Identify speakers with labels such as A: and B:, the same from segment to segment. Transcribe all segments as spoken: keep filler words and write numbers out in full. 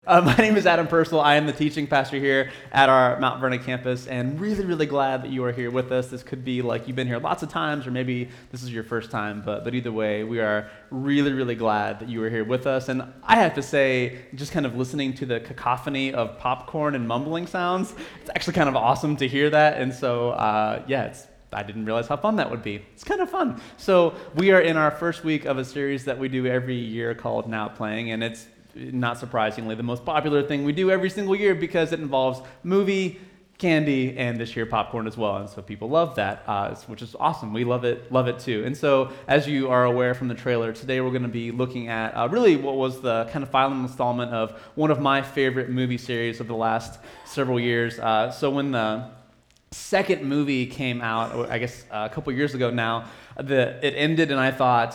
A: Uh, my name is Adam Purcell. I am the teaching pastor here at our Mount Vernon campus, and really, really glad that you are here with us. This could be like you've been here lots of times, or maybe this is your first time, but, but either way, we are really, really glad that you are here with us. And I have to say, just kind of listening to the cacophony of popcorn and mumbling sounds, it's actually kind of awesome to hear that. And so, uh, yeah, it's I didn't realize how fun that would be. It's kind of fun. So we are in our first week of a series that we do every year called Now Playing, and it's not surprisingly the most popular thing we do every single year because it involves movie, candy, and this year popcorn as well. And so people love that, uh, which is awesome. We love it, love it too. And so as you are aware from the trailer, today we're going to be looking at uh, really what was the kind of final installment of one of my favorite movie series of the last several years. Uh, so when the second movie came out, I guess uh, a couple years ago now, the, it ended and I thought,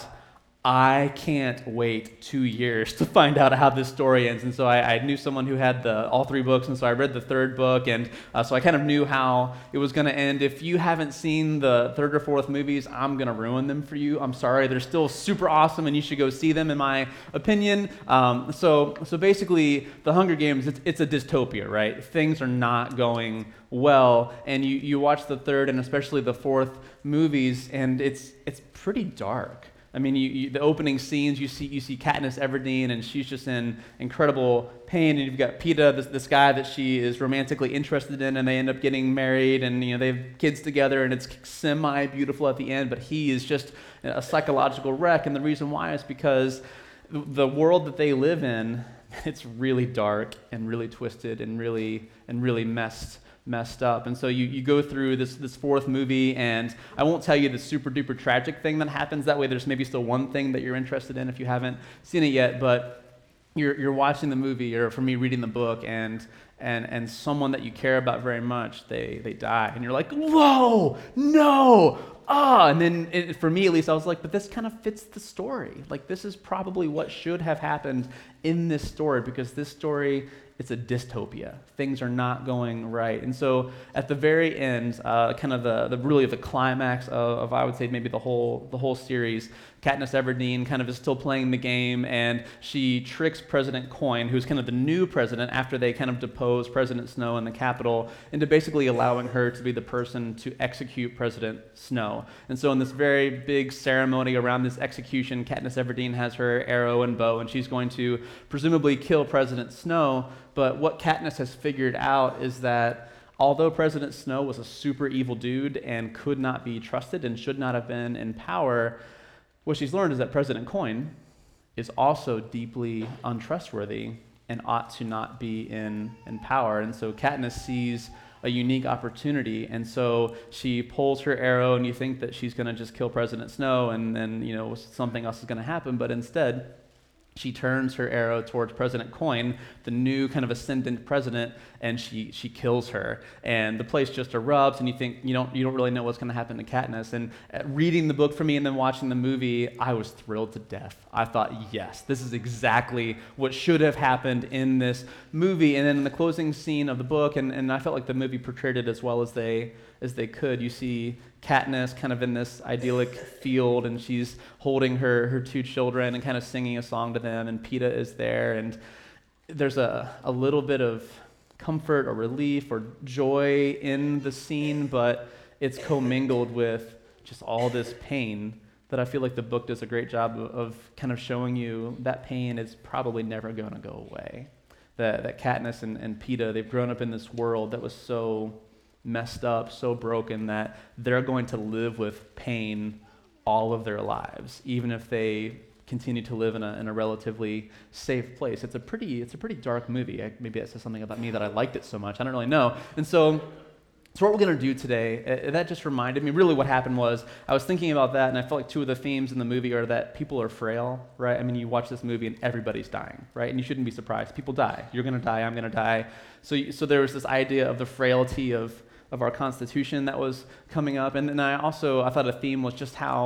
A: I can't wait two years to find out how this story ends. And so I, I knew someone who had the all three books, and so I read the third book, and uh, so I kind of knew how it was going to end. If you haven't seen the third or fourth movies, I'm going to ruin them for you. I'm sorry. They're still super awesome, and you should go see them, in my opinion. Um, so so basically, The Hunger Games, it's, it's a dystopia, right? Things are not going well, and you, you watch the third and especially the fourth movies, and it's it's pretty dark. I mean, you, you, the opening scenes, you see you see Katniss Everdeen, and she's just in incredible pain, and you've got Peeta, this, this guy that she is romantically interested in, and they end up getting married, and you know they have kids together, and it's semi-beautiful at the end, but he is just a psychological wreck, and the reason why is because the world that they live in, it's really dark and really twisted and really and really messed messed up. And so you, you go through this this fourth movie, and I won't tell you the super duper tragic thing that happens. That way there's maybe still one thing that you're interested in if you haven't seen it yet, but you're you're watching the movie, or for me reading the book, and and and someone that you care about very much, they they die, and you're like, whoa, no, ah, and then it, for me at least, I was like, but this kind of fits the story. Like, this is probably what should have happened in this story, because this story, it's a dystopia. Things are not going right. And so at the very end, uh, kind of the, the really the climax of, of, I would say, maybe the whole the whole series, Katniss Everdeen kind of is still playing the game, and she tricks President Coin, who's kind of the new president after they kind of depose President Snow in the Capitol, into basically allowing her to be the person to execute President Snow. And so in this very big ceremony around this execution, Katniss Everdeen has her arrow and bow, and she's going to presumably kill President Snow. But what Katniss has figured out is that although President Snow was a super evil dude and could not be trusted and should not have been in power, what she's learned is that President Coin is also deeply untrustworthy and ought to not be in, in power. And so Katniss sees a unique opportunity, and so she pulls her arrow, and you think that she's going to just kill President Snow, and then you know something else is going to happen, but instead she turns her arrow towards President Coin, the new kind of ascendant president, and she she kills her. And the place just erupts, and you think you don't you don't really know what's going to happen to Katniss. And uh, reading the book for me and then watching the movie, I was thrilled to death. I thought, yes, this is exactly what should have happened in this movie. And then in the closing scene of the book, and, and I felt like the movie portrayed it as well as they as they could. You see Katniss kind of in this idyllic field, and she's holding her, her two children and kind of singing a song to them, and Peeta is there, and there's a, a little bit of comfort or relief or joy in the scene, but it's commingled with just all this pain that I feel like the book does a great job of, of kind of showing you that pain is probably never going to go away. That, that Katniss and, and Peeta, they've grown up in this world that was so messed up, so broken, that they're going to live with pain all of their lives, even if they continue to live in a in a relatively safe place. It's a pretty it's a pretty dark movie. I, maybe that says something about me that I liked it so much. I don't really know. And so, so what we're going to do today, uh, that just reminded me, really what happened was, I was thinking about that, and I felt like two of the themes in the movie are that people are frail, right? I mean, you watch this movie and everybody's dying, right? And you shouldn't be surprised. People die. You're going to die. I'm going to die. So, so there was this idea of the frailty of of our Constitution that was coming up. And then I also, I thought a theme was just how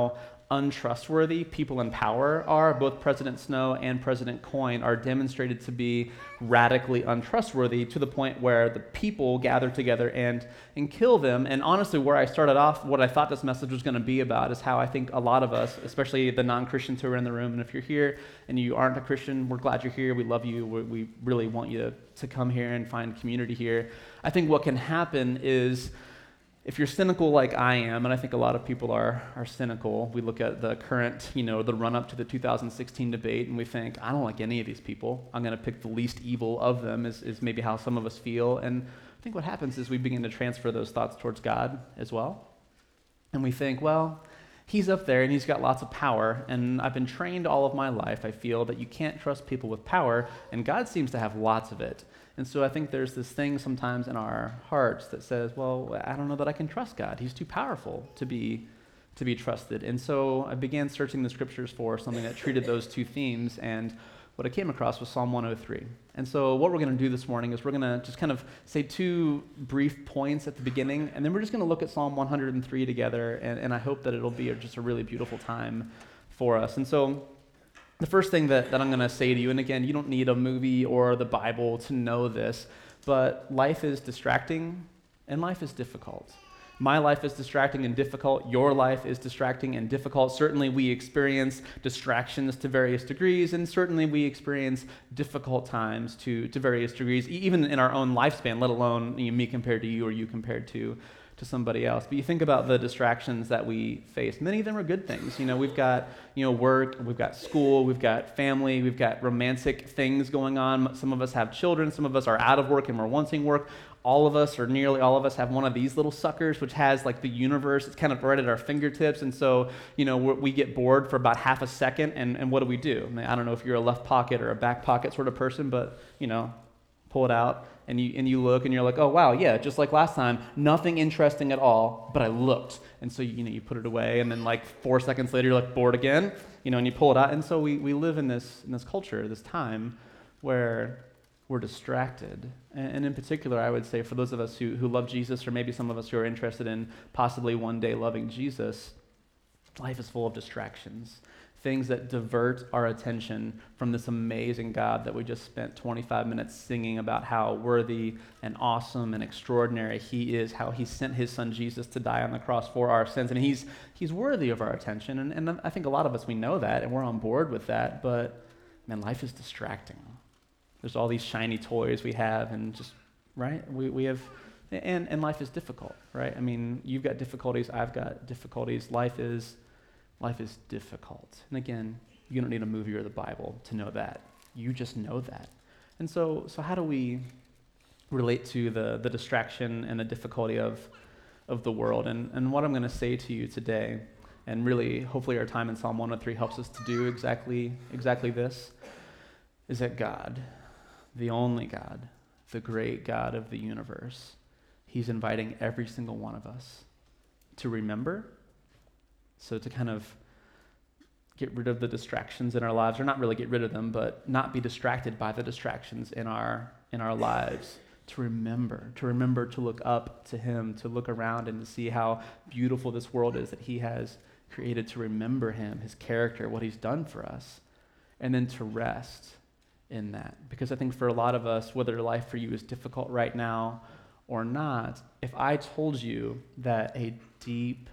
A: untrustworthy people in power are. Both President Snow and President Coyne are demonstrated to be radically untrustworthy to the point where the people gather together and, and kill them. And honestly, where I started off, what I thought this message was going to be about is how I think a lot of us, especially the non-Christians who are in the room, and if you're here and you aren't a Christian, we're glad you're here. We love you. We, we really want you to, to come here and find community here. I think what can happen is, if you're cynical like I am, and I think a lot of people are are cynical, we look at the current, you know, the run-up to the two thousand sixteen debate, and we think, I don't like any of these people. I'm going to pick the least evil of them, is, is maybe how some of us feel. And I think what happens is we begin to transfer those thoughts towards God as well. And we think, well, he's up there, and he's got lots of power, and I've been trained all of my life, I feel, that you can't trust people with power, and God seems to have lots of it. And so I think there's this thing sometimes in our hearts that says, well, I don't know that I can trust God. He's too powerful to be to be trusted. And so I began searching the scriptures for something that treated those two themes, and what I came across was Psalm one oh three. And so what we're going to do this morning is we're going to just kind of say two brief points at the beginning, and then we're just going to look at Psalm one oh three together, and, and I hope that it'll be just a really beautiful time for us. And so the first thing that, that I'm going to say to you, and again, you don't need a movie or the Bible to know this, but life is distracting and life is difficult. My life is distracting and difficult. Your life is distracting and difficult. Certainly we experience distractions to various degrees, and certainly we experience difficult times to, to various degrees, even in our own lifespan, let alone, you know, me compared to you or you compared to to somebody else. But you think about the distractions that we face. Many of them are good things. You know, we've got, you know, work, we've got school, we've got family, we've got romantic things going on. Some of us have children, some of us are out of work and we're wanting work. All of us, or nearly all of us, have one of these little suckers, which has like the universe. It's kind of right at our fingertips. And so, you know, we're, we get bored for about half a second, and, and what do we do? I mean, I don't know if you're a left pocket or a back pocket sort of person, but, you know, pull it out, and you and you look, and you're like, oh, wow, yeah, just like last time, nothing interesting at all, but I looked. And so, you know, you put it away, and then like four seconds later, you're like bored again, you know, and you pull it out. And so we, we live in this in this culture, this time, where we're distracted. And, and in particular, I would say for those of us who, who love Jesus, or maybe some of us who are interested in possibly one day loving Jesus, life is full of distractions. Things that divert our attention from this amazing God that we just spent twenty-five minutes singing about how worthy and awesome and extraordinary he is, how he sent his son Jesus to die on the cross for our sins. And he's he's worthy of our attention. And, and I think a lot of us, we know that, and we're on board with that. But, man, life is distracting. There's all these shiny toys we have, and just, right? We we have, and, and life is difficult, right? I mean, you've got difficulties, I've got difficulties. Life is Life is difficult. And again, you don't need a movie or the Bible to know that. You just know that. And so so how do we relate to the, the distraction and the difficulty of, of the world? And, and what I'm going to say to you today, and really hopefully our time in Psalm one oh three helps us to do exactly exactly this, is that God, the only God, the great God of the universe, he's inviting every single one of us to remember. So to kind of get rid of the distractions in our lives, or not really get rid of them, but not be distracted by the distractions in our in our lives. To remember, to remember to look up to him, to look around and to see how beautiful this world is that he has created, to remember him, his character, what he's done for us, and then to rest in that. Because I think for a lot of us, whether life for you is difficult right now or not, if I told you that a deep,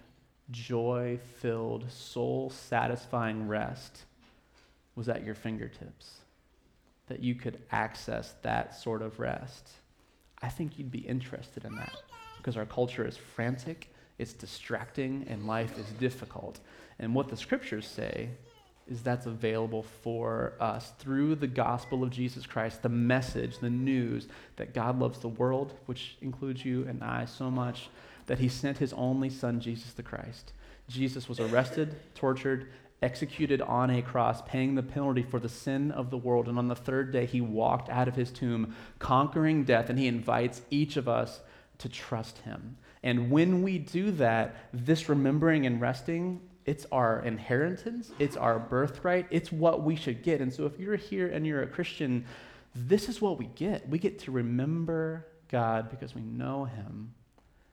A: joy-filled, soul-satisfying rest was at your fingertips, that you could access that sort of rest, I think you'd be interested in that, because our culture is frantic, it's distracting, and life is difficult. And what the scriptures say is that's available for us through the gospel of Jesus Christ, the message, the news that God loves the world, which includes you and I so much, that he sent his only son, Jesus the Christ. Jesus was arrested, tortured, executed on a cross, paying the penalty for the sin of the world. And on the third day, he walked out of his tomb, conquering death, and he invites each of us to trust him. And when we do that, this remembering and resting, it's our inheritance, it's our birthright, it's what we should get. And so if you're here and you're a Christian, this is what we get. We get to remember God because we know him.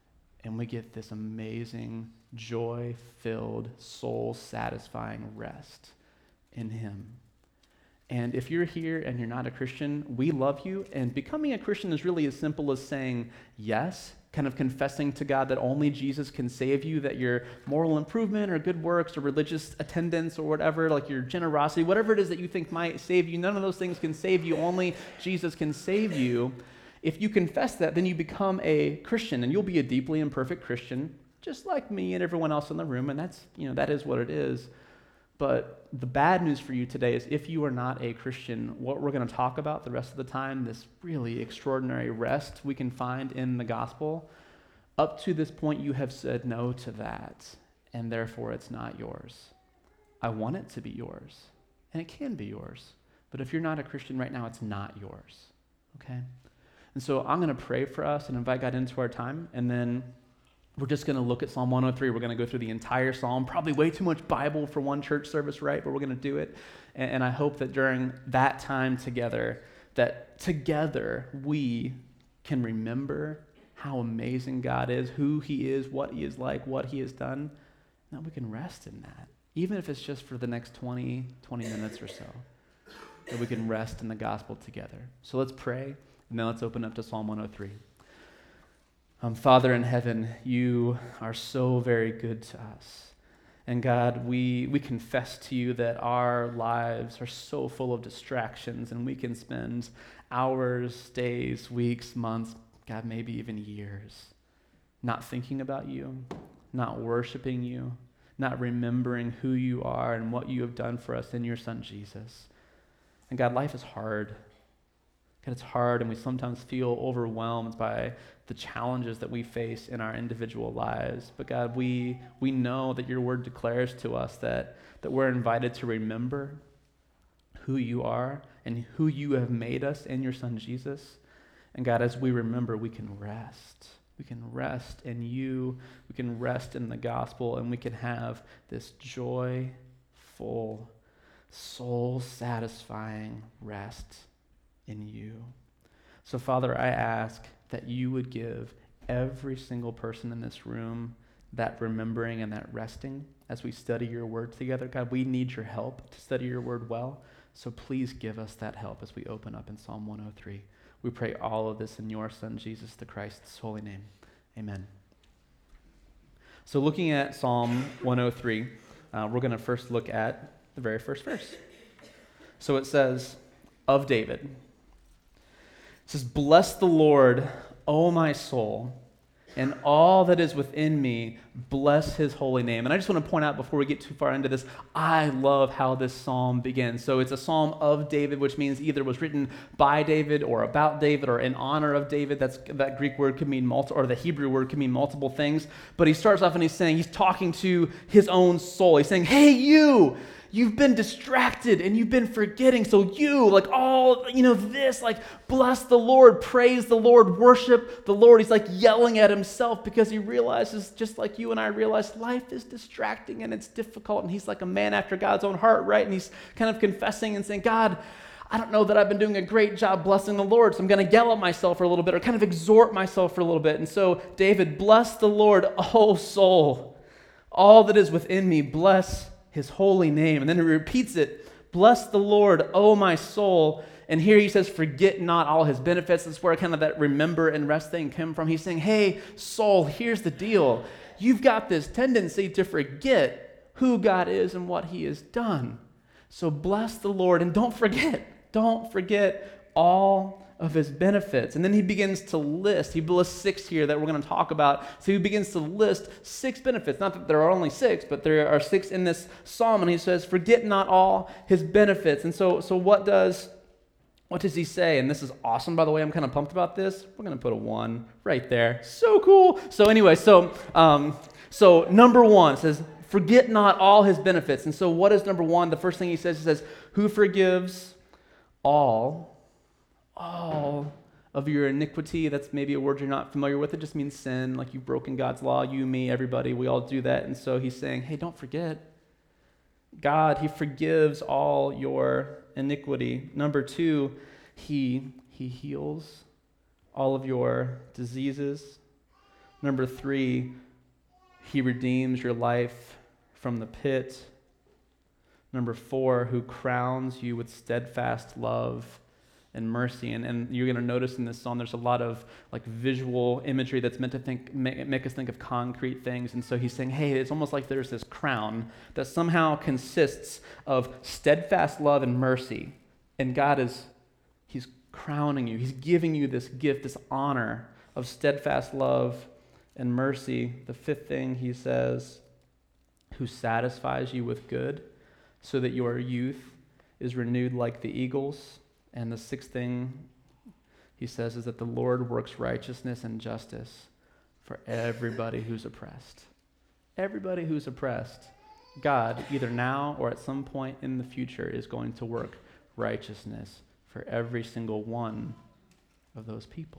A: and we get this amazing, joy-filled, soul-satisfying rest in him. And if you're here and you're not a Christian, we love you. And becoming a Christian is really as simple as saying yes, kind of confessing to God that only Jesus can save you, that your moral improvement or good works or religious attendance or whatever, like your generosity, whatever it is that you think might save you, none of those things can save you. Only Jesus can save you. If you confess that, then you become a Christian, and you'll be a deeply imperfect Christian, just like me and everyone else in the room, and that's, you know, that is what it is. But the bad news for you today is if you are not a Christian, what we're going to talk about the rest of the time, this really extraordinary rest we can find in the gospel, up to this point you have said no to that, and therefore it's not yours. I want it to be yours, and it can be yours. But if you're not a Christian right now, it's not yours, okay? And so I'm going to pray for us and invite God into our time, and then we're just going to look at Psalm one oh three. We're going to go through the entire psalm, probably way too much Bible for one church service, right? But we're going to do it. And, and I hope that during that time together, that together we can remember how amazing God is, who he is, what he is like, what he has done, and that we can rest in that, even if it's just for the next twenty, twenty minutes or so, that we can rest in the gospel together. So let's pray, and then let's open up to Psalm one oh three. Um, Father in heaven, you are so very good to us. And God, we, we confess to you that our lives are so full of distractions, and we can spend hours, days, weeks, months, God, maybe even years, not thinking about you, not worshiping you, not remembering who you are and what you have done for us in your Son, Jesus. And God, life is hard. God, it's hard, and we sometimes feel overwhelmed by the challenges that we face in our individual lives. But God, we we know that your word declares to us that, that we're invited to remember who you are and who you have made us in your Son, Jesus. And God, as we remember, we can rest. We can rest in you. We can rest in the gospel, and we can have this joyful, soul-satisfying rest in you. So, Father, I ask that you would give every single person in this room that remembering and that resting as we study your word together. God, we need your help to study your word well, so please give us that help as we open up in Psalm one oh three. We pray all of this in your Son, Jesus the Christ's holy name. Amen. So looking at Psalm one oh three, uh, we're going to first look at the very first verse. So it says, of David. It says, bless the Lord, O my soul, and all that is within me, bless his holy name. And I just want to point out before we get too far into this, I love how this psalm begins. So it's a psalm of David, which means either was written by David or about David or in honor of David. That's that Greek word could mean multiple, or the Hebrew word could mean multiple things. But he starts off and he's saying, he's talking to his own soul. He's saying, hey, you! You've been distracted and you've been forgetting. So you, like all, you know, this, like bless the Lord, praise the Lord, worship the Lord. He's like yelling at himself because he realizes, just like you and I realize, life is distracting and it's difficult. And he's like a man after God's own heart, right? And he's kind of confessing and saying, God, I don't know that I've been doing a great job blessing the Lord, so I'm going to yell at myself for a little bit or kind of exhort myself for a little bit. And so David, bless the Lord, O soul, all that is within me, bless his holy name. And then he repeats it, bless the Lord, O my soul. And here he says, forget not all his benefits. That's where kind of that remember and rest thing came from. He's saying, hey, soul, here's the deal. You've got this tendency to forget who God is and what he has done. So bless the Lord, and don't forget, don't forget all of his benefits. And then he begins to list, he lists six here that we're going to talk about. So he begins to list six benefits. Not that there are only six, but there are six in this psalm. And he says, forget not all his benefits. And so, so what does, what does he say? And this is awesome, by the way. I'm kind of pumped about this. We're going to put a one right there. So cool. So anyway, so, um, so number one says, forget not all his benefits. And so what is number one? The first thing he says, he says, who forgives all all of your iniquity. That's maybe a word you're not familiar with. It just means sin, like you've broken God's law, you, me, everybody, we all do that. And so he's saying, hey, don't forget. God, he forgives all your iniquity. Number two, he, he heals all of your diseases. Number three, he redeems your life from the pit. Number four, who crowns you with steadfast love and mercy. And, and you're going to notice in this song, there's a lot of like visual imagery that's meant to think, make, make us think of concrete things. And so he's saying, hey, it's almost like there's this crown that somehow consists of steadfast love and mercy. And God is, he's crowning you. He's giving you this gift, this honor of steadfast love and mercy. The fifth thing he says, who satisfies you with good so that your youth is renewed like the eagles. And the sixth thing he says is that the Lord works righteousness and justice for everybody who's oppressed. Everybody who's oppressed, God, either now or at some point in the future, is going to work righteousness for every single one of those people.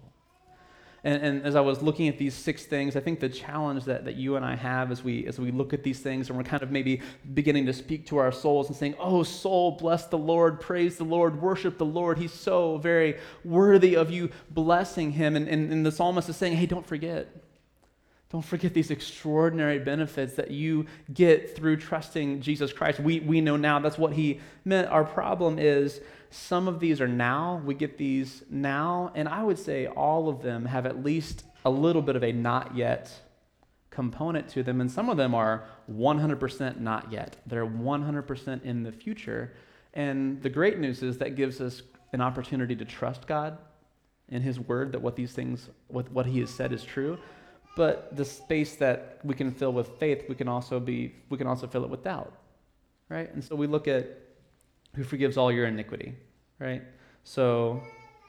A: And, and as I was looking at these six things, I think the challenge that, that you and I have as we as we look at these things and we're kind of maybe beginning to speak to our souls and saying, oh, soul, bless the Lord, praise the Lord, worship the Lord. He's so very worthy of you blessing him. And, and, and the psalmist is saying, hey, don't forget. Don't forget these extraordinary benefits that you get through trusting Jesus Christ. We, we know now that's what he meant. Our problem is some of these are now. We get these now. And I would say all of them have at least a little bit of a not yet component to them. And some of them are one hundred percent not yet. They're one hundred percent in the future. And the great news is that gives us an opportunity to trust God in his word, that what these things, what, what he has said is true. But the space that we can fill with faith, we can also be, we can also fill it with doubt, right? And so we look at who forgives all your iniquity, right? So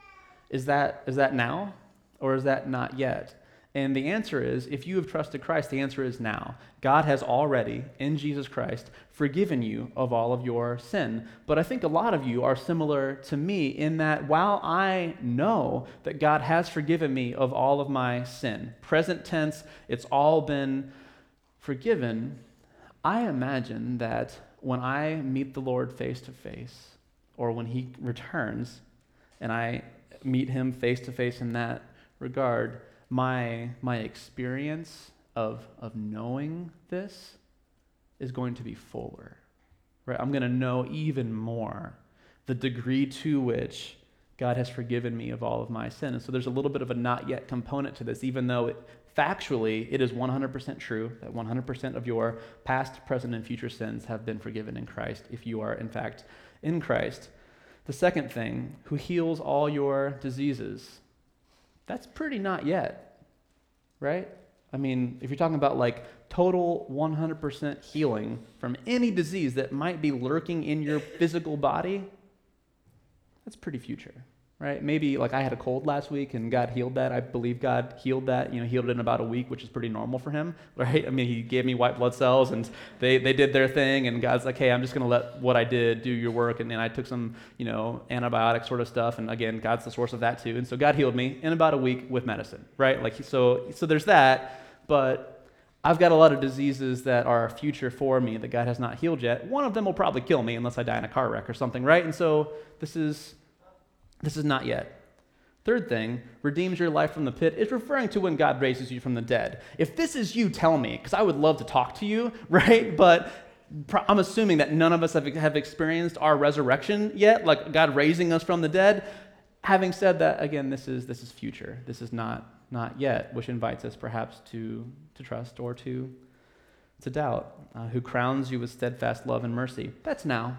A: is that is that now or is that not yet? And the answer is, if you have trusted Christ, the answer is now. God has already, in Jesus Christ, forgiven you of all of your sin. But I think a lot of you are similar to me in that while I know that God has forgiven me of all of my sin, present tense, it's all been forgiven, I imagine that when I meet the Lord face to face, or when he returns and I meet him face to face in that regard, my my experience of of knowing this is going to be fuller, right? I'm going to know even more the degree to which God has forgiven me of all of my sin. And so there's a little bit of a not yet component to this, even though it, factually it is one hundred percent true that one hundred percent of your past, present, and future sins have been forgiven in Christ if you are in fact in Christ. The second thing, who heals all your diseases. That's pretty not yet, right? I mean, if you're talking about like total one hundred percent healing from any disease that might be lurking in your physical body, that's pretty future, right? Maybe like I had a cold last week and God healed that. I believe God healed that, you know, healed it in about a week, which is pretty normal for him, right? I mean, he gave me white blood cells and they, they did their thing and God's like, hey, I'm just going to let what I did do your work. And then I took some, you know, antibiotic sort of stuff. And again, God's the source of that too. And so God healed me in about a week with medicine, right? Like, so, so there's that, but I've got a lot of diseases that are future for me that God has not healed yet. One of them will probably kill me unless I die in a car wreck or something, right? And so this is This is not yet. Third thing, redeems your life from the pit, is referring to when God raises you from the dead. If this is you, tell me, because I would love to talk to you, right? But I'm assuming that none of us have, have experienced our resurrection yet, like God raising us from the dead. Having said that, again, this is this is future. This is not not yet, which invites us perhaps to to trust or to to doubt. Uh, who crowns you with steadfast love and mercy. That's now.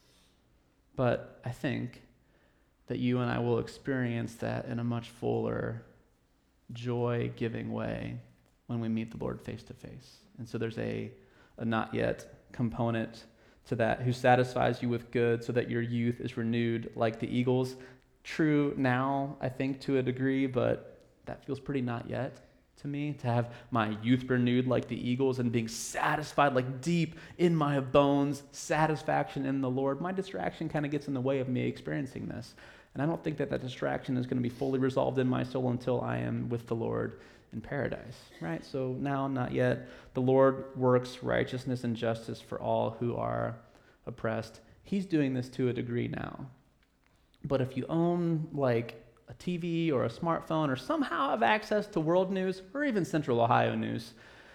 A: But I think that you and I will experience that in a much fuller, joy-giving way when we meet the Lord face to face. And so there's a, a not yet component to that, who satisfies you with good so that your youth is renewed like the eagles. True now, I think, to a degree, but that feels pretty not yet to me, to have my youth renewed like the eagles and being satisfied like deep in my bones, satisfaction in the Lord. My distraction kind of gets in the way of me experiencing this. And I don't think that that distraction is going to be fully resolved in my soul until I am with the Lord in paradise, right? So now, not yet. The Lord works righteousness and justice for all who are oppressed. He's doing this to a degree now. But if you own like a T V or a smartphone or somehow have access to world news or even Central Ohio news,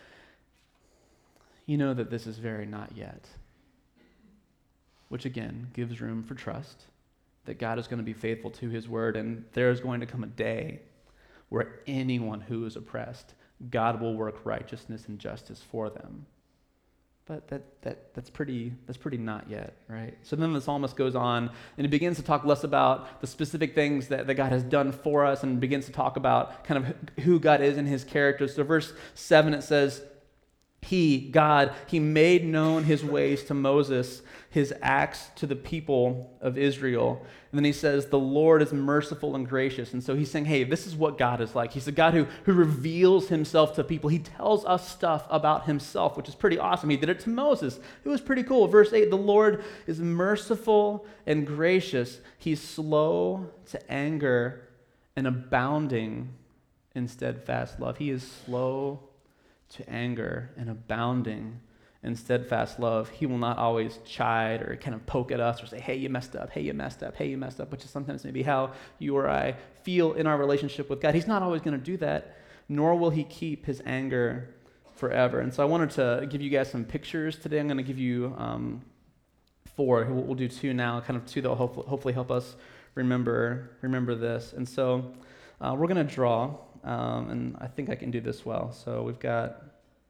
A: you know that this is very not yet. Which again gives room for trust that God is going to be faithful to his word, and there is going to come a day where anyone who is oppressed, God will work righteousness and justice for them. But that, that that's pretty that's pretty not yet, right? So then the psalmist goes on and he begins to talk less about the specific things that, that God has done for us and begins to talk about kind of who God is in his character. So verse seven, it says, He, God, he made known his ways to Moses, his acts to the people of Israel. And then he says, the Lord is merciful and gracious. And so he's saying, hey, this is what God is like. He's a God who, who reveals himself to people. He tells us stuff about himself, which is pretty awesome. He did it to Moses. It was pretty cool. Verse eight, the Lord is merciful and gracious. He's slow to anger and abounding in steadfast love. He is slow to anger and abounding in steadfast love. He will not always chide or kind of poke at us or say, hey, you messed up, hey, you messed up, hey, you messed up, which is sometimes maybe how you or I feel in our relationship with God. He's not always going to do that, nor will he keep his anger forever. And so I wanted to give you guys some pictures today. I'm going to give you um, four. We'll, we'll do two now, kind of two that will hopefully, hopefully help us remember, remember this. And so uh, we're going to draw. Um, and I think I can do this well. So we've got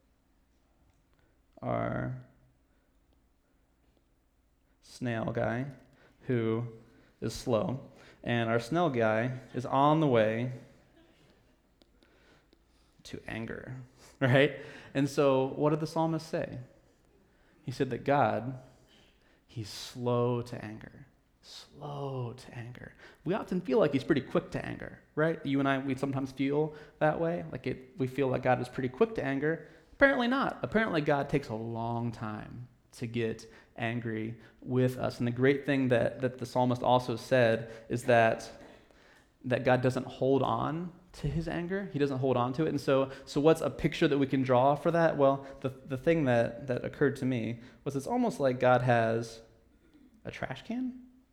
A: our snail guy who is slow, and our snail guy is on the way to anger, right? And so what did the psalmist say? He said that God, he's slow to anger. Slow to anger. We often feel like he's pretty quick to anger, right? You and I, we sometimes feel that way. Like it, we feel like God is pretty quick to anger. Apparently not. Apparently God takes a long time to get angry with us. And the great thing that, that the psalmist also said is that, that God doesn't hold on to his anger. He doesn't hold on to it. And so, so what's a picture that we can draw for that? Well, the, the thing that, that occurred to me was it's almost like God has a trash can.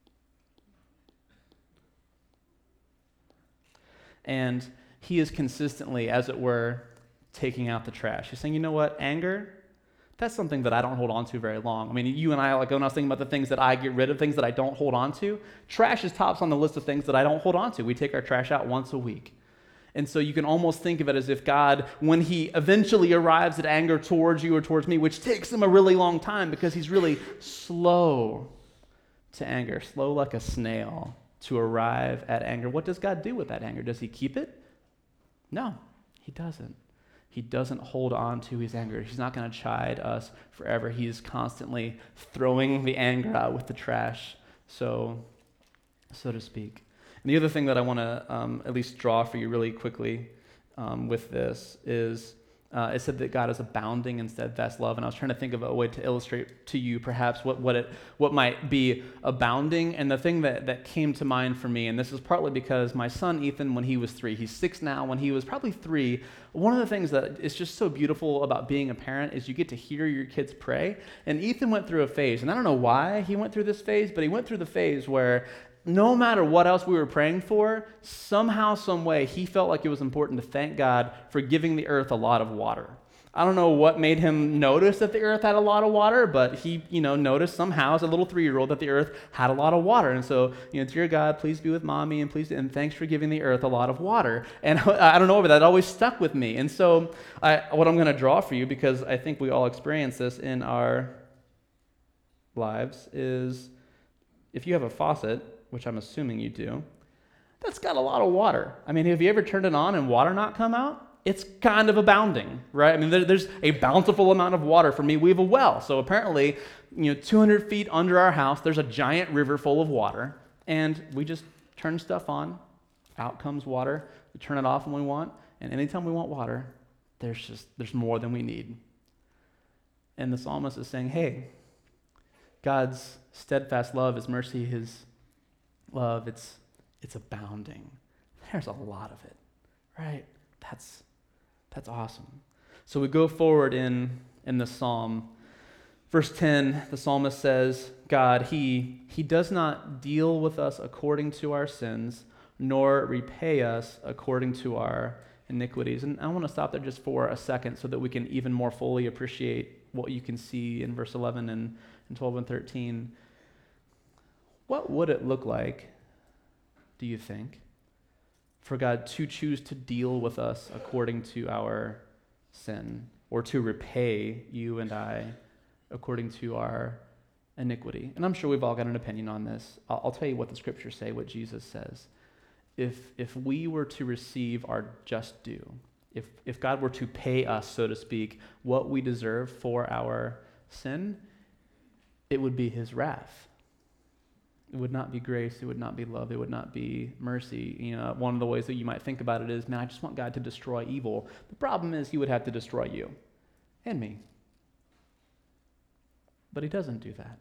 A: And he is consistently, as it were, taking out the trash. He's saying, you know what, anger, that's something that I don't hold on to very long. I mean, you and I, like when I was thinking about the things that I get rid of, things that I don't hold on to, trash is tops on the list of things that I don't hold on to. We take our trash out once a week. And so you can almost think of it as if God, when he eventually arrives at anger towards you or towards me, which takes him a really long time because he's really slow to anger, slow like a snail to arrive at anger. What does God do with that anger? Does he keep it? No, he doesn't. He doesn't hold on to his anger. He's not going to chide us forever. He's constantly throwing the anger out with the trash, so, so to speak. And the other thing that I want to um, at least draw for you really quickly um, with this is Uh, it said that God is abounding in steadfast love, and I was trying to think of a way to illustrate to you perhaps what what it what might be abounding. And the thing that, that came to mind for me, and this is partly because my son Ethan, when he was three, he's six now, when he was probably three, one of the things that is just so beautiful about being a parent is you get to hear your kids pray. And Ethan went through a phase, and I don't know why he went through this phase, but he went through the phase where no matter what else we were praying for, somehow, some way, he felt like it was important to thank God for giving the earth a lot of water. I don't know what made him notice that the earth had a lot of water, but he, you know, noticed somehow as a little three-year-old that the earth had a lot of water. And so, you know, dear God, please be with mommy, and please, and thanks for giving the earth a lot of water. And I don't know, but that always stuck with me. And so, I, what I'm going to draw for you, because I think we all experience this in our lives, is if you have a faucet, which I'm assuming you do, that's got a lot of water. I mean, have you ever turned it on and water not come out? It's kind of abounding, right? I mean, there, there's a bountiful amount of water. For me, we have a well. So apparently, you know, two hundred feet under our house, there's a giant river full of water, and we just turn stuff on, out comes water, we turn it off when we want, and anytime we want water, there's just, there's more than we need. And the psalmist is saying, hey, God's steadfast love, his mercy, his love, it's it's abounding. There's a lot of it, right? That's that's awesome. So we go forward in in the psalm. Verse ten, the psalmist says, God, he he does not deal with us according to our sins, nor repay us according to our iniquities. And I want to stop there just for a second so that we can even more fully appreciate what you can see in verse eleven and, and twelve and thirteen. What would it look like, do you think, for God to choose to deal with us according to our sin, or to repay you and I according to our iniquity? And I'm sure we've all got an opinion on this. I'll, I'll tell you what the scriptures say, what Jesus says. If if we were to receive our just due, if if God were to pay us, so to speak, what we deserve for our sin, it would be his wrath. It would not be grace. It would not be love. It would not be mercy. You know, one of the ways that you might think about it is, man, I just want God to destroy evil. The problem is he would have to destroy you and me. But he doesn't do that.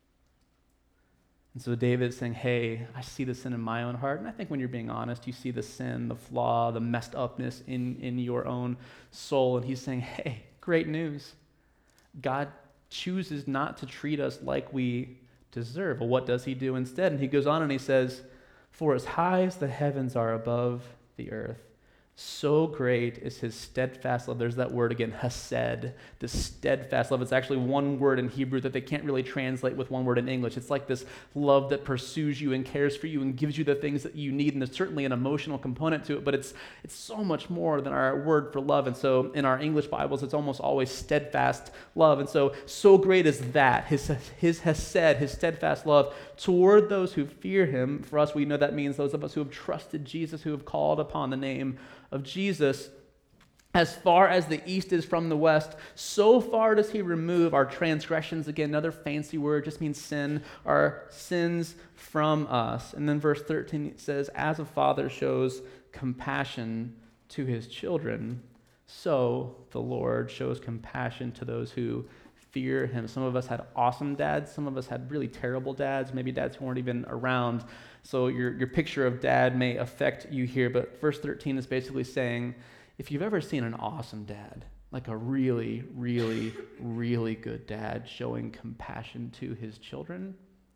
A: And so David's saying, hey, I see the sin in my own heart. And I think when you're being honest, you see the sin, the flaw, the messed upness in, in your own soul. And he's saying, hey, great news. God chooses not to treat us like we deserve. Well, what does he do instead? And he goes on and he says, for as high as the heavens are above the earth, so great is his steadfast love. There's that word again, hesed, this steadfast love. It's actually one word in Hebrew that they can't really translate with one word in English. It's like this love that pursues you and cares for you and gives you the things that you need. And there's certainly an emotional component to it, but it's it's so much more than our word for love. And so in our English Bibles, it's almost always steadfast love. And so, so great is that, his, his hesed, his steadfast love toward those who fear him. For us, we know that means those of us who have trusted Jesus, who have called upon the name of Jesus. As far as the east is from the west, so far does he remove our transgressions. Again, another fancy word, just means sin, our sins from us. And then verse thirteen says, as a father shows compassion to his children, so the Lord shows compassion to those who fear him. Some of us had awesome dads. Some of us had really terrible dads, maybe dads who weren't even around. So your, your picture of dad may affect you here. But verse thirteen is basically saying, if you've ever seen an awesome dad, like a really, really, really good dad showing compassion to his children,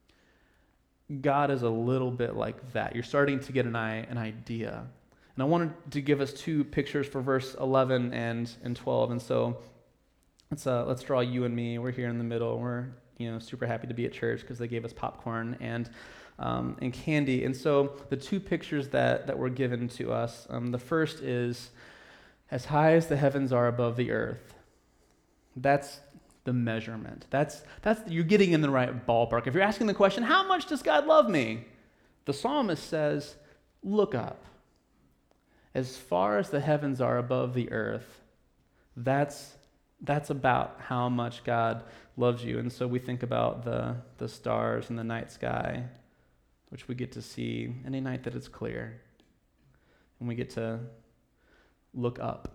A: God is a little bit like that. You're starting to get an, an idea. And I wanted to give us two pictures for verse eleven and, and twelve. And so let's uh, let's draw you and me. We're here in the middle. We're you know super happy to be at church because they gave us popcorn and um, and candy. And so the two pictures that, that were given to us, um, the first is, as high as the heavens are above the earth. That's the measurement. That's that's you're getting in the right ballpark. If you're asking the question, how much does God love me? The psalmist says, look up. As far as the heavens are above the earth, that's that's about how much God loves you. And so we think about the the stars in the night sky, which we get to see any night that it's clear. And we get to look up.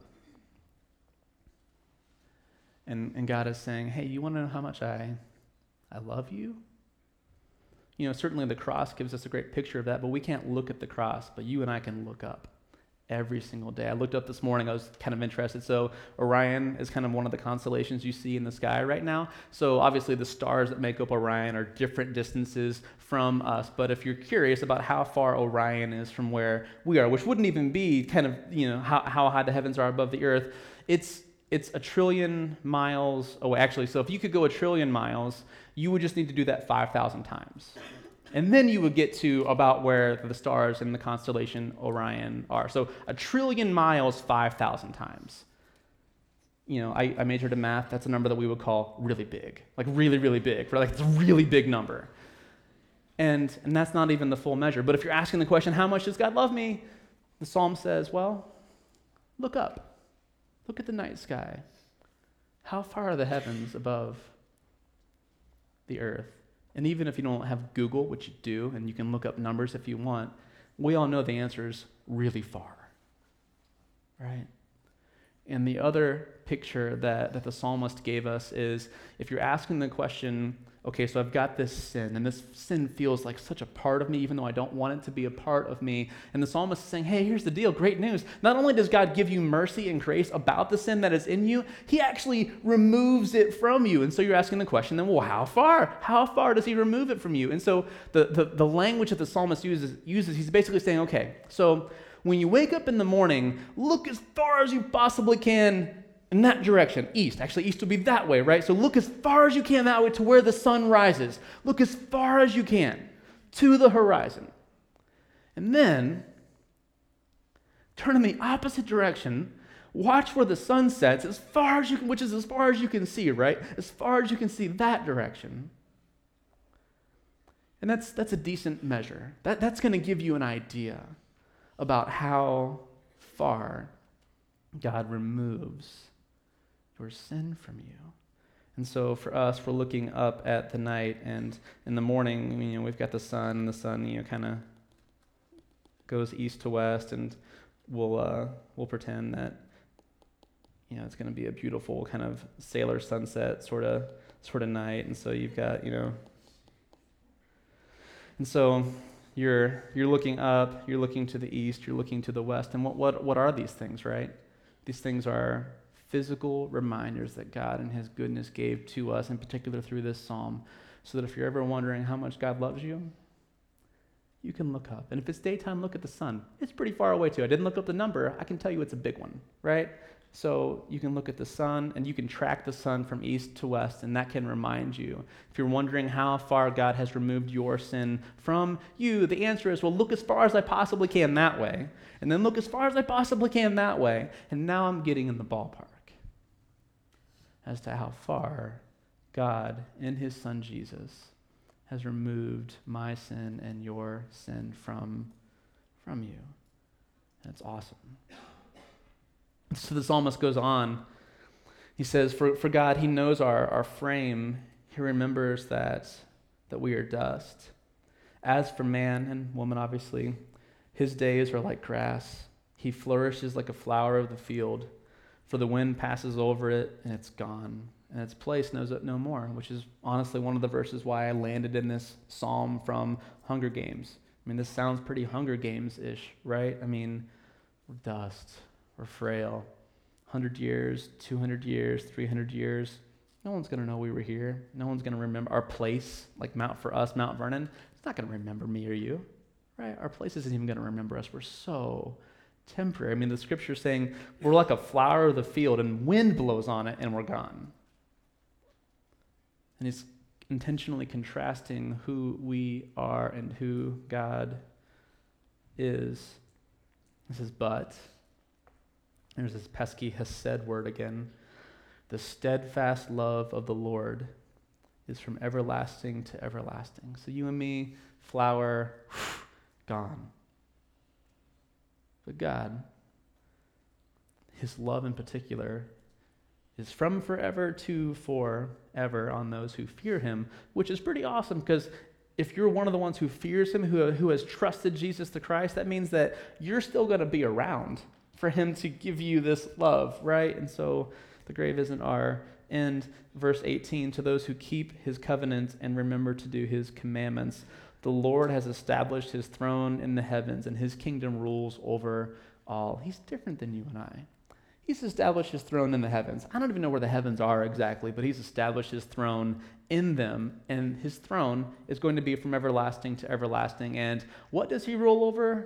A: And and God is saying, hey, you want to know how much I I love you? You know, certainly the cross gives us a great picture of that, but we can't look at the cross, but you and I can look up every single day. I looked up this morning, I was kind of interested. So Orion is kind of one of the constellations you see in the sky right now. So obviously the stars that make up Orion are different distances from us. But if you're curious about how far Orion is from where we are, which wouldn't even be kind of, you know, how, how high the heavens are above the earth, it's it's a trillion miles away. Actually, so if you could go a trillion miles, you would just need to do that five thousand times. And then you would get to about where the stars in the constellation Orion are. So a trillion miles, five thousand times. You know, I, I majored in math. That's a number that we would call really big. Like really, really big. Like it's a really big number. And, and that's not even the full measure. But if you're asking the question, how much does God love me? The psalm says, well, look up. Look at the night sky. How far are the heavens above the earth? And even if you don't have Google, which you do, and you can look up numbers if you want, we all know the answer is really far, right? And the other picture that, that the psalmist gave us is, if you're asking the question, okay, so I've got this sin, and this sin feels like such a part of me, even though I don't want it to be a part of me. And the psalmist is saying, hey, here's the deal, great news. Not only does God give you mercy and grace about the sin that is in you, he actually removes it from you. And so you're asking the question, then, well, how far? How far does he remove it from you? And so the, the, the language that the psalmist uses, uses, he's basically saying, okay, so when you wake up in the morning, look as far as you possibly can in that direction, east. Actually, east would be that way, right? So look as far as you can that way to where the sun rises. Look as far as you can to the horizon. And then turn in the opposite direction. Watch where the sun sets as far as you can, which is as far as you can see, right? As far as you can see that direction. And that's that's a decent measure. That, that's going to give you an idea about how far God removes your sin from you. And so for us, we're looking up at the night, and in the morning, you know, we've got the sun, and the sun, you know, kind of goes east to west, and we'll uh, we'll pretend that, you know, it's going to be a beautiful kind of sailor sunset sort of sort of night. And so you've got, you know, and so you're you're looking up, you're looking to the east, you're looking to the west, and what what what are these things, right? These things are physical reminders that God and his goodness gave to us, in particular through this psalm, so that if you're ever wondering how much God loves you, you can look up. And if it's daytime, look at the sun. It's pretty far away too. I didn't look up the number. I can tell you it's a big one, right? So you can look at the sun, and you can track the sun from east to west, and that can remind you. If you're wondering how far God has removed your sin from you, the answer is, well, look as far as I possibly can that way, and then look as far as I possibly can that way, and now I'm getting in the ballpark as to how far God, in his son Jesus, has removed my sin and your sin from, from you. That's awesome. So the psalmist goes on. He says, for, for God, he knows our, our frame. He remembers that, that we are dust. As for man and woman, obviously, his days are like grass. He flourishes like a flower of the field. For the wind passes over it, and it's gone, and its place knows it no more, which is honestly one of the verses why I landed in this psalm from Hunger Games. I mean, this sounds pretty Hunger Games-ish, right? I mean, we're dust, we're frail. one hundred years, two hundred years, three hundred years, no one's going to know we were here. No one's going to remember our place, like Mount for us, Mount Vernon. It's not going to remember me or you, right? Our place isn't even going to remember us. We're so temporary. I mean, the scripture's saying we're like a flower of the field, and wind blows on it, and we're gone. And he's intentionally contrasting who we are and who God is. He says, but, there's this pesky hesed word again, the steadfast love of the Lord is from everlasting to everlasting. So you and me, flower, gone. But God, his love in particular, is from forever to forever on those who fear him, which is pretty awesome, because if you're one of the ones who fears him, who, who has trusted Jesus the Christ, that means that you're still going to be around for him to give you this love, right? And so the grave isn't our end. Verse eighteen, to those who keep his covenant and remember to do his commandments, the Lord has established his throne in the heavens, and his kingdom rules over all. He's different than you and I. He's established his throne in the heavens. I don't even know where the heavens are exactly, but he's established his throne in them, and his throne is going to be from everlasting to everlasting. And what does he rule over?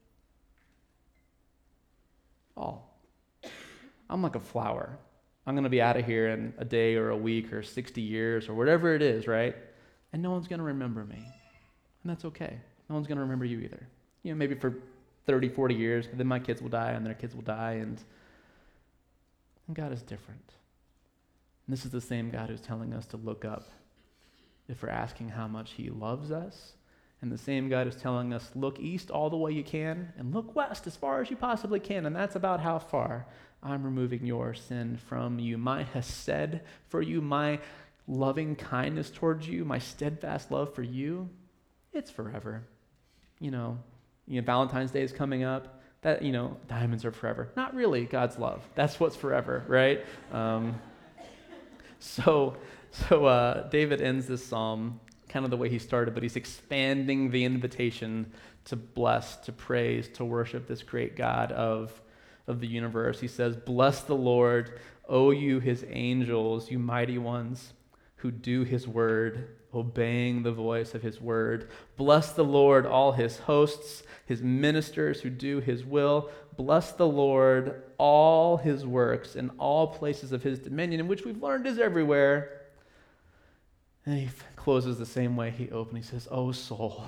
A: All. I'm like a flower. I'm going to be out of here in a day or a week or sixty years or whatever it is, right? And no one's going to remember me. And that's okay. No one's going to remember you either. You know, maybe for thirty, forty years, but then my kids will die and their kids will die, and, and God is different. And this is the same God who's telling us to look up if we're asking how much he loves us. And the same God who's telling us, look east all the way you can and look west as far as you possibly can. And that's about how far I'm removing your sin from you. My hesed for you, my loving kindness towards you, my steadfast love for you, it's forever. You know, you know, Valentine's Day is coming up. That, you know, diamonds are forever. Not really God's love. That's what's forever, right? Um, So, so uh, David ends this psalm kind of the way he started, but he's expanding the invitation to bless, to praise, to worship this great God of, of the universe. He says, "Bless the Lord, O you his angels, you mighty ones who do his word, obeying the voice of his word. Bless the Lord, all his hosts, his ministers who do his will. Bless the Lord, all his works in all places of his dominion," in which we've learned is everywhere. And he closes the same way he opened. He says, "O soul."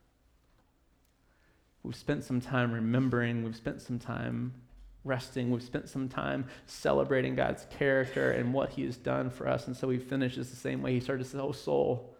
A: We've spent some time remembering. We've spent some time resting. We've spent some time celebrating God's character and what he has done for us. And so he finishes the same way he started to say, "Oh, soul,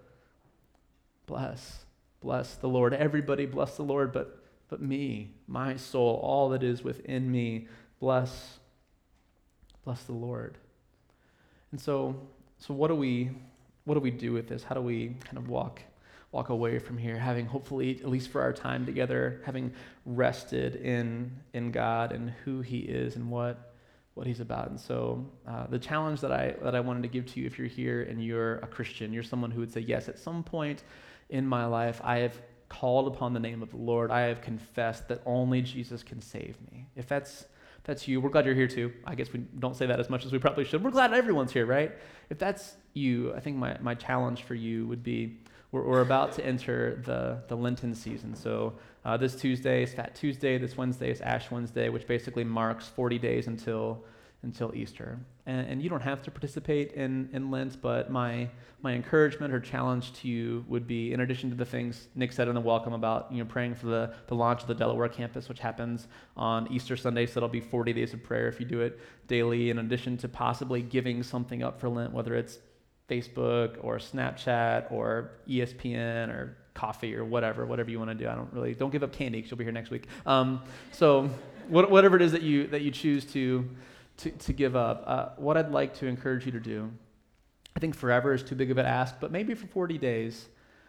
A: bless, bless the Lord." Everybody bless the Lord, but, but me, my soul, all that is within me, bless, bless the Lord. And so, so what do we, what do we do with this? How do we kind of walk walk away from here, having hopefully, at least for our time together, having rested in in God and who he is and what what he's about? And so uh, the challenge that I that I wanted to give to you, if you're here and you're a Christian, you're someone who would say, yes, at some point in my life, I have called upon the name of the Lord. I have confessed that only Jesus can save me. If that's if that's you, we're glad you're here too. I guess we don't say that as much as we probably should. We're glad everyone's here, right? If that's you, I think my, my challenge for you would be, We're, we're about to enter the, the Lenten season. So uh, this Tuesday is Fat Tuesday. This Wednesday is Ash Wednesday, which basically marks forty days until until Easter. And, and you don't have to participate in, in Lent, but my my encouragement or challenge to you would be, in addition to the things Nick said in the welcome about, you know, praying for the, the launch of the Delaware campus, which happens on Easter Sunday, so it'll be forty days of prayer if you do it daily, in addition to possibly giving something up for Lent, whether it's Facebook or Snapchat or E S P N or coffee or whatever, whatever you want to do. I don't really, don't give up candy because you'll be here next week. Um, so what, whatever it is that you that you choose to to, to give up, uh, what I'd like to encourage you to do, I think forever is too big of an ask, but maybe for forty days,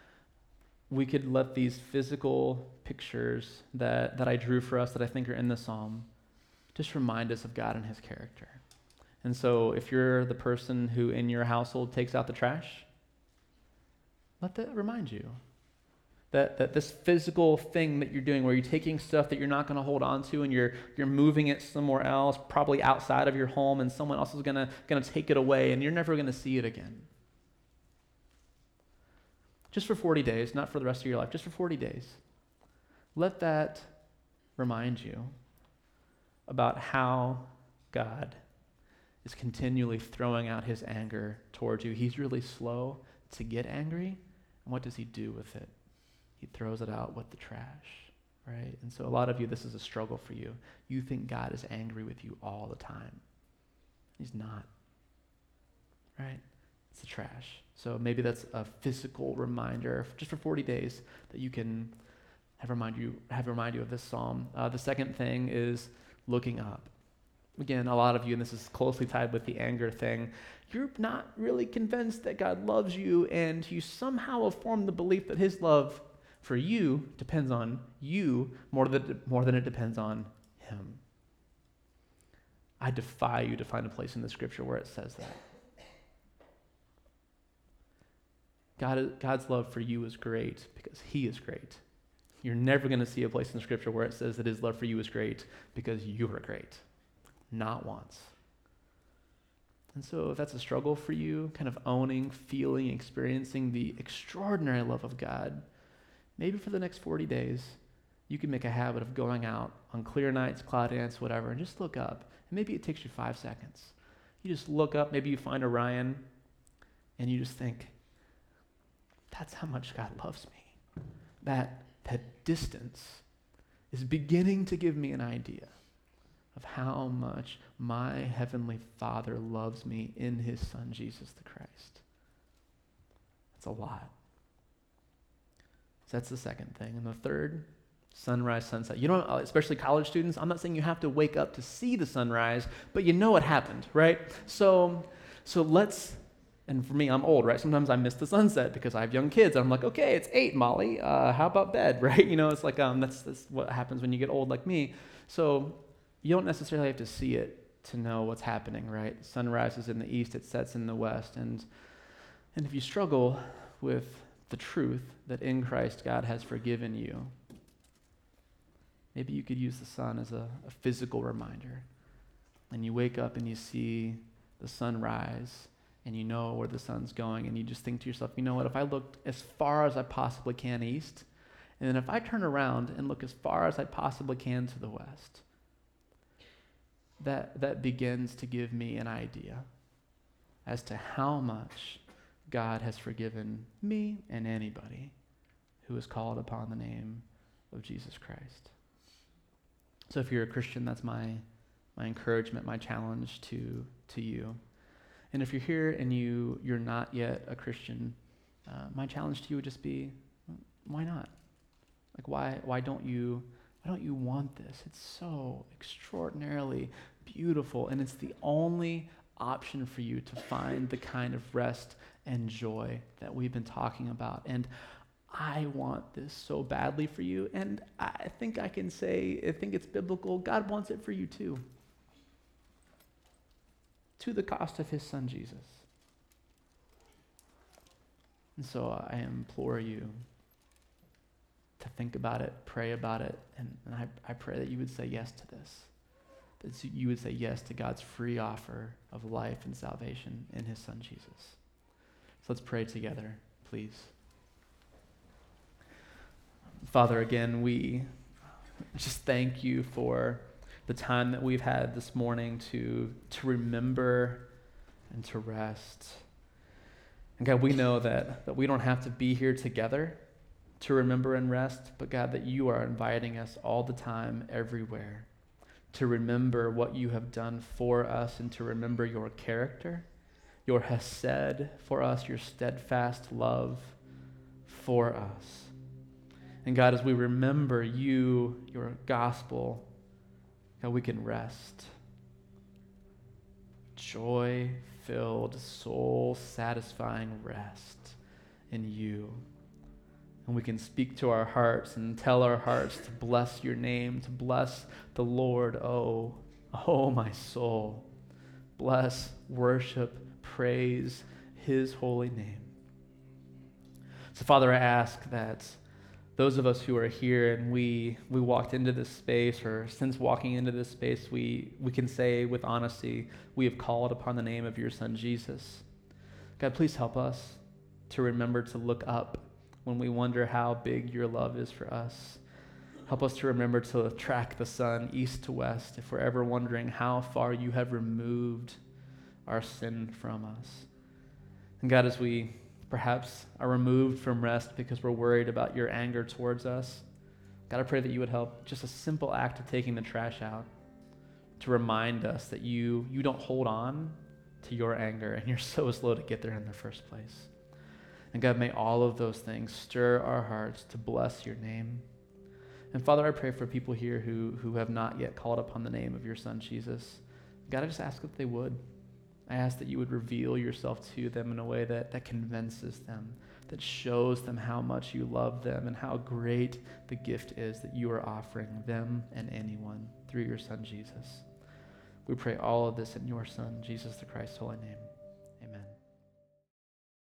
A: we could let these physical pictures that, that I drew for us that I think are in the psalm just remind us of God and his character. And so if you're the person who in your household takes out the trash, let that remind you that, that this physical thing that you're doing, where you're taking stuff that you're not going to hold on to and you're you're moving it somewhere else, probably outside of your home, and someone else is going to going to take it away and you're never going to see it again. Just for forty days, not for the rest of your life, just for forty days. Let that remind you about how God is continually throwing out his anger towards you. He's really slow to get angry. And what does he do with it? He throws it out with the trash, right? And so a lot of you, this is a struggle for you. You think God is angry with you all the time. He's not, right? It's the trash. So maybe that's a physical reminder, just for forty days, that you can have remind you, have remind you of this psalm. Uh, the second thing is looking up. Again, a lot of you, and this is closely tied with the anger thing, you're not really convinced that God loves you, and you somehow have formed the belief that his love for you depends on you more than, more than it depends on him. I defy you to find a place in the scripture where it says that. God, God's love for you is great because he is great. You're never going to see a place in the scripture where it says that his love for you is great because you are great. Not once. And so if that's a struggle for you, kind of owning, feeling, experiencing the extraordinary love of God, maybe for the next forty days, you can make a habit of going out on clear nights, cloudy nights, whatever, and just look up. And maybe it takes you five seconds. You just look up, maybe you find Orion, and you just think, that's how much God loves me. That, that distance is beginning to give me an idea of how much my heavenly Father loves me in his Son, Jesus the Christ. That's a lot. So that's the second thing. And the third, sunrise, sunset. You don't, especially college students, I'm not saying you have to wake up to see the sunrise, but you know it happened, right? So, so let's, and for me, I'm old, right? Sometimes I miss the sunset because I have young kids. I'm like, okay, it's eight, Molly. Uh, how about bed, right? You know, it's like, um, that's, that's what happens when you get old like me. So you don't necessarily have to see it to know what's happening, right? Sun rises in the east, it sets in the west. And, and if you struggle with the truth that in Christ God has forgiven you, maybe you could use the sun as a, a physical reminder. And you wake up and you see the sun rise, and you know where the sun's going, and you just think to yourself, you know what, if I look as far as I possibly can east, and then if I turn around and look as far as I possibly can to the west, that, that begins to give me an idea as to how much God has forgiven me and anybody who is called upon the name of Jesus Christ. So if you're a Christian, that's my my encouragement, my challenge to to you. And if you're here and you you're not yet a Christian, uh, my challenge to you would just be, why not? Like why why don't you why don't you want this? It's so extraordinarily beautiful, and it's the only option for you to find the kind of rest and joy that we've been talking about. And I want this so badly for you, and I think I can say, I think it's biblical, God wants it for you too. To the cost of his son, Jesus. And so I implore you to think about it, pray about it, and, and I, I pray that you would say yes to this. That you would say yes to God's free offer of life and salvation in his son, Jesus. So let's pray together, please. Father, again, we just thank you for the time that we've had this morning to, to remember and to rest. And God, we know that, that we don't have to be here together to remember and rest, but God, that you are inviting us all the time, everywhere, to remember what you have done for us and to remember your character, your hesed for us, your steadfast love for us. And God, as we remember you, your gospel, God, we can rest. Joy-filled, soul-satisfying rest in you. And we can speak to our hearts and tell our hearts to bless your name, to bless the Lord. Oh, oh, my soul. Bless, worship, praise his holy name. So, Father, I ask that those of us who are here and we we walked into this space, or since walking into this space, we, we can say with honesty, we have called upon the name of your son, Jesus. God, please help us to remember to look up when we wonder how big your love is for us. Help us to remember to track the sun east to west if we're ever wondering how far you have removed our sin from us. And God, as we perhaps are removed from rest because we're worried about your anger towards us, God, I pray that you would help just a simple act of taking the trash out to remind us that you you don't hold on to your anger and you're so slow to get there in the first place. And God, may all of those things stir our hearts to bless your name. And Father, I pray for people here who, who have not yet called upon the name of your son, Jesus. God, I just ask that they would. I ask that you would reveal yourself to them in a way that, that convinces them, that shows them how much you love them and how great the gift is that you are offering them and anyone through your son, Jesus. We pray all of this in your son, Jesus the Christ's holy name.